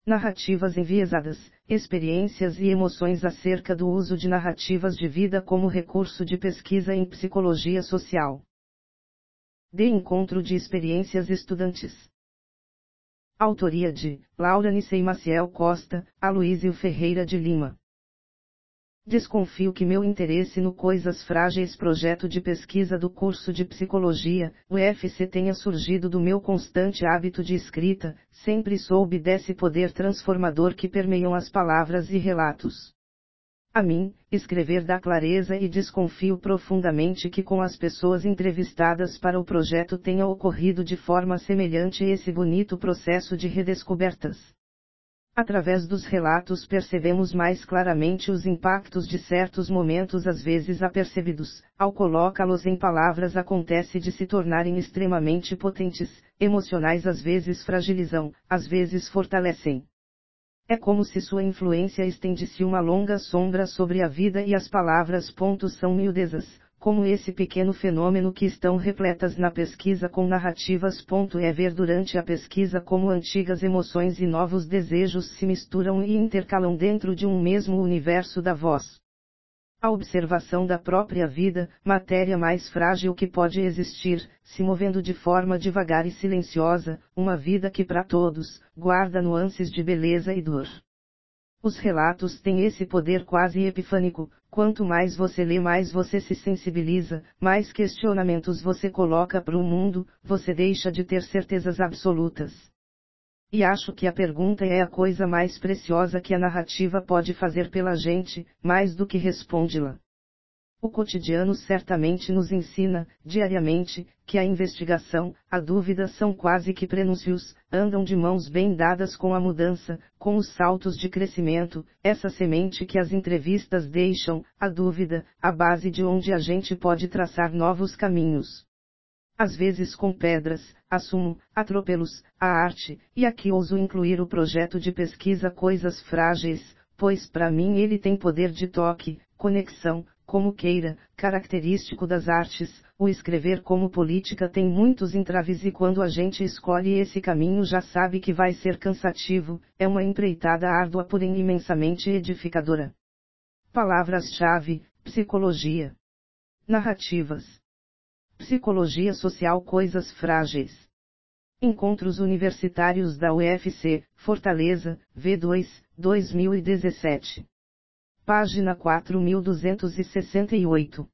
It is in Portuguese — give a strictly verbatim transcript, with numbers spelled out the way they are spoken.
Narrativas enviesadas, experiências e emoções acerca do uso de narrativas de vida como recurso de pesquisa em psicologia social. De Encontro de Experiências Estudantes. Autoria de Lauranice e Maciel Costa, Aloísio Ferreira de Lima. Desconfio que meu interesse no Coisas Frágeis projeto de pesquisa do curso de Psicologia, U F C tenha surgido do meu constante hábito de escrita, sempre soube desse poder transformador que permeiam as palavras e relatos. A mim, escrever dá clareza e desconfio profundamente que com as pessoas entrevistadas para o projeto tenha ocorrido de forma semelhante esse bonito processo de redescobertas. Através dos relatos percebemos mais claramente os impactos de certos momentos às vezes apercebidos, ao colocá-los em palavras acontece de se tornarem extremamente potentes, emocionais às vezes fragilizam, às vezes fortalecem. É como se sua influência estendesse uma longa sombra sobre a vida e as palavras. São miudezas, como esse pequeno fenômeno que estão repletas na pesquisa com narrativas. É ver durante a pesquisa como antigas emoções e novos desejos se misturam e intercalam dentro de um mesmo universo da voz. A observação da própria vida, matéria mais frágil que pode existir, se movendo de forma devagar e silenciosa, uma vida que para todos, guarda nuances de beleza e dor. Os relatos têm esse poder quase epifânico, quanto mais você lê mais você se sensibiliza, mais questionamentos você coloca para o mundo, você deixa de ter certezas absolutas. E acho que a pergunta é a coisa mais preciosa que a narrativa pode fazer pela gente, mais do que responde-la. O cotidiano certamente nos ensina, diariamente, que a investigação, a dúvida são quase que prenúncios, andam de mãos bem dadas com a mudança, com os saltos de crescimento, essa semente que as entrevistas deixam, a dúvida, a base de onde a gente pode traçar novos caminhos. Às vezes com pedras, assumo, atropelos, a arte, e aqui ouso incluir o projeto de pesquisa Coisas Frágeis, pois para mim ele tem poder de toque, conexão, como queira, característico das artes, o escrever como política tem muitos entraves e quando a gente escolhe esse caminho já sabe que vai ser cansativo, é uma empreitada árdua porém imensamente edificadora. Palavras-chave: psicologia, narrativas, psicologia social, coisas frágeis. Encontros Universitários da U F C, Fortaleza, V dois, dois mil e dezessete. Página quatro mil duzentos e sessenta e oito.